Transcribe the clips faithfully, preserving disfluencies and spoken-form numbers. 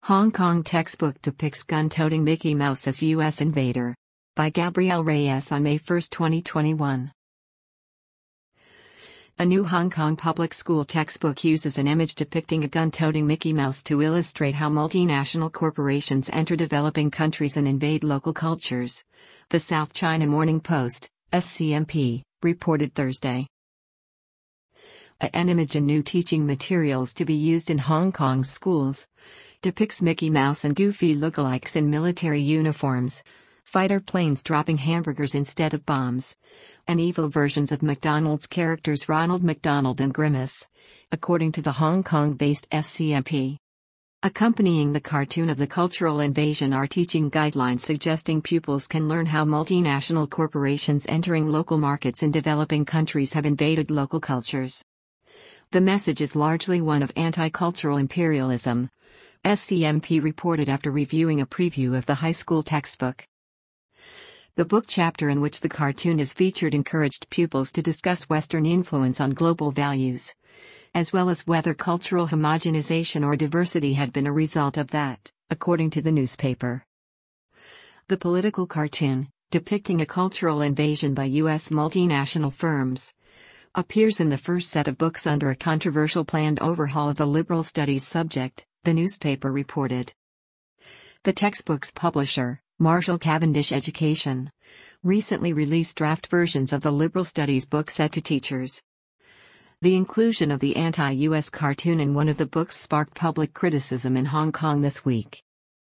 Hong Kong textbook depicts gun-toting Mickey Mouse as U S invader. By Gabrielle Reyes on May first, twenty twenty-one. A new Hong Kong public school textbook uses an image depicting a gun-toting Mickey Mouse to illustrate how multinational corporations enter developing countries and invade local cultures. The South China Morning Post, S C M P, reported Thursday. An image in new teaching materials to be used in Hong Kong's schools depicts Mickey Mouse and Goofy lookalikes in military uniforms, fighter planes dropping hamburgers instead of bombs, and evil versions of McDonald's characters Ronald McDonald and Grimace, according to the Hong Kong-based S C M P. Accompanying the cartoon of the cultural invasion are teaching guidelines suggesting pupils can learn how multinational corporations entering local markets in developing countries have invaded local cultures. The message is largely one of anti-cultural imperialism, S C M P reported after reviewing a preview of the high school textbook. The book chapter in which the cartoon is featured encouraged pupils to discuss Western influence on global values, as well as whether cultural homogenization or diversity had been a result of that, according to the newspaper. The political cartoon, depicting a cultural invasion by U S multinational firms, appears in the first set of books under a controversial planned overhaul of the liberal studies subject, the newspaper reported. The textbook's publisher, Marshall Cavendish Education, recently released draft versions of the liberal studies book set to teachers. The inclusion of the anti-U S cartoon in one of the books sparked public criticism in Hong Kong this week.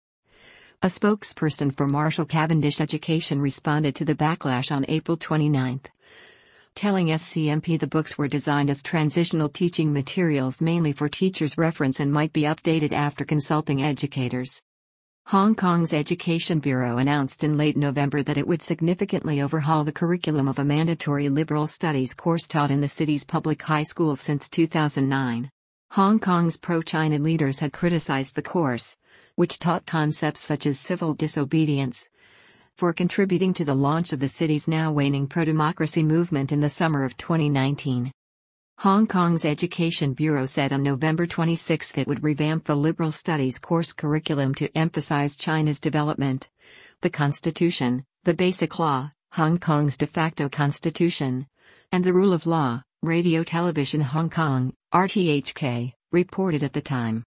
A spokesperson for Marshall Cavendish Education responded to the backlash on April twenty-ninth, telling S C M P the books were designed as transitional teaching materials mainly for teachers' reference and might be updated after consulting educators. Hong Kong's Education Bureau announced in late November that it would significantly overhaul the curriculum of a mandatory liberal studies course taught in the city's public high schools since two thousand nine. Hong Kong's pro-China leaders had criticized the course, which taught concepts such as civil disobedience, for contributing to the launch of the city's now waning pro-democracy movement in the summer of twenty nineteen. Hong Kong's Education Bureau said on November twenty-sixth it would revamp the liberal studies course curriculum to emphasize China's development, the Constitution, the Basic Law, Hong Kong's de facto constitution, and the rule of law, Radio Television Hong Kong, R T H K, reported at the time.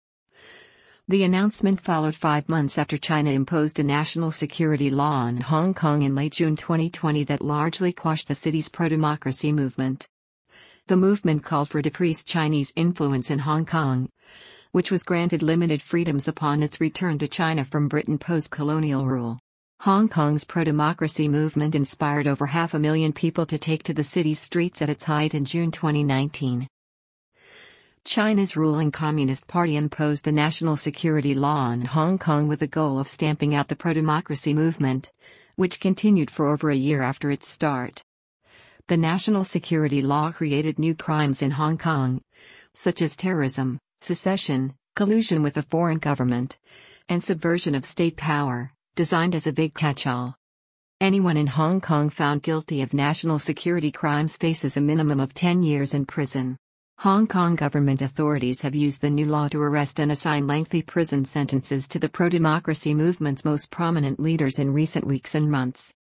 The announcement followed five months after China imposed a national security law on Hong Kong in late June twenty twenty that largely quashed the city's pro-democracy movement. The movement called for decreased Chinese influence in Hong Kong, which was granted limited freedoms upon its return to China from Britain post-colonial rule. Hong Kong's pro-democracy movement inspired over half a million people to take to the city's streets at its height in June twenty nineteen. China's ruling Communist Party imposed the national security law on Hong Kong with the goal of stamping out the pro-democracy movement, which continued for over a year after its start. The national security law created new crimes in Hong Kong, such as terrorism, secession, collusion with a foreign government, and subversion of state power, designed as a big catch-all. Anyone in Hong Kong found guilty of national security crimes faces a minimum of ten years in prison. Hong Kong government authorities have used the new law to arrest and assign lengthy prison sentences to the pro-democracy movement's most prominent leaders in recent weeks and months.